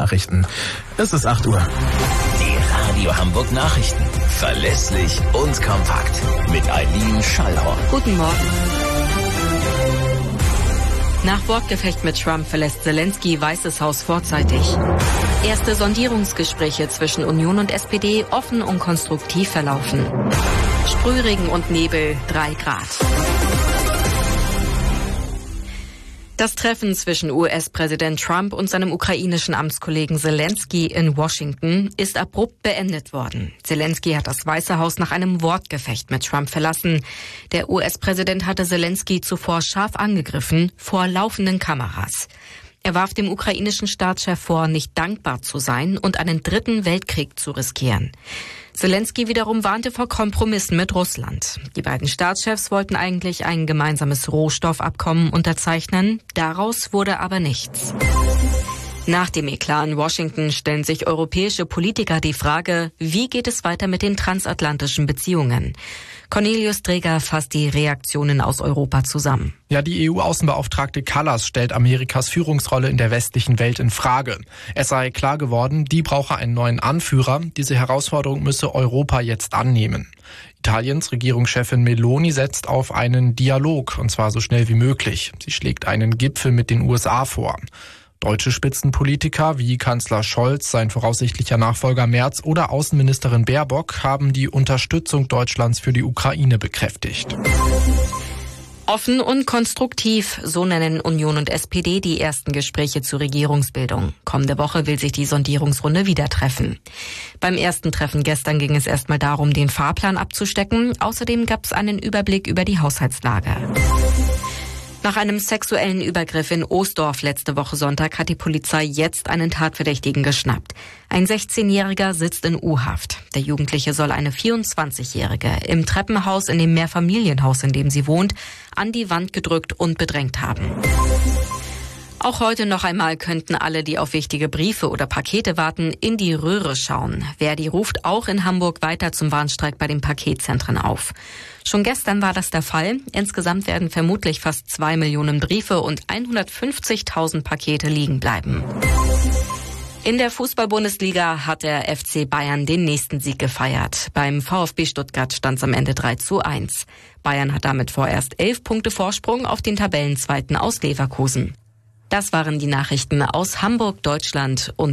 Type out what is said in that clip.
Nachrichten. Es ist 8 Uhr. Die Radio Hamburg Nachrichten. Verlässlich und kompakt. Mit Eileen Schallhorn. Guten Morgen. Nach Wortgefecht mit Trump verlässt Zelensky Weißes Haus vorzeitig. Erste Sondierungsgespräche zwischen Union und SPD offen und konstruktiv verlaufen. Sprühregen und Nebel, 3 Grad. Das Treffen zwischen US-Präsident Trump und seinem ukrainischen Amtskollegen Zelensky in Washington ist abrupt beendet worden. Zelensky hat das Weiße Haus nach einem Wortgefecht mit Trump verlassen. Der US-Präsident hatte Zelensky zuvor scharf angegriffen vor laufenden Kameras. Er warf dem ukrainischen Staatschef vor, nicht dankbar zu sein und einen dritten Weltkrieg zu riskieren. Zelensky wiederum warnte vor Kompromissen mit Russland. Die beiden Staatschefs wollten eigentlich ein gemeinsames Rohstoffabkommen unterzeichnen. Daraus wurde aber nichts. Nach dem Eklat in Washington stellen sich europäische Politiker die Frage, wie geht es weiter mit den transatlantischen Beziehungen? Cornelius Dreger fasst die Reaktionen aus Europa zusammen. Ja, die EU-Außenbeauftragte Kallas stellt Amerikas Führungsrolle in der westlichen Welt in Frage. Es sei klar geworden, die brauche einen neuen Anführer. Diese Herausforderung müsse Europa jetzt annehmen. Italiens Regierungschefin Meloni setzt auf einen Dialog, und zwar so schnell wie möglich. Sie schlägt einen Gipfel mit den USA vor. Deutsche Spitzenpolitiker wie Kanzler Scholz, sein voraussichtlicher Nachfolger Merz oder Außenministerin Baerbock haben die Unterstützung Deutschlands für die Ukraine bekräftigt. Offen und konstruktiv, so nennen Union und SPD die ersten Gespräche zur Regierungsbildung. Kommende Woche will sich die Sondierungsrunde wieder treffen. Beim ersten Treffen gestern ging es erstmal darum, den Fahrplan abzustecken. Außerdem gab es einen Überblick über die Haushaltslage. Nach einem sexuellen Übergriff in Oostdorf letzte Woche Sonntag hat die Polizei jetzt einen Tatverdächtigen geschnappt. Ein 16-Jähriger sitzt in U-Haft. Der Jugendliche soll eine 24-Jährige im Treppenhaus in dem Mehrfamilienhaus, in dem sie wohnt, an die Wand gedrückt und bedrängt haben. Auch heute noch einmal könnten alle, die auf wichtige Briefe oder Pakete warten, in die Röhre schauen. Verdi ruft auch in Hamburg weiter zum Warnstreik bei den Paketzentren auf. Schon gestern war das der Fall. Insgesamt werden vermutlich fast 2 Millionen Briefe und 150.000 Pakete liegen bleiben. In der Fußball-Bundesliga hat der FC Bayern den nächsten Sieg gefeiert. Beim VfB Stuttgart stand es am Ende 3:1. Bayern hat damit vorerst 11 Punkte Vorsprung auf den Tabellenzweiten aus Leverkusen. Das waren die Nachrichten aus Hamburg, Deutschland und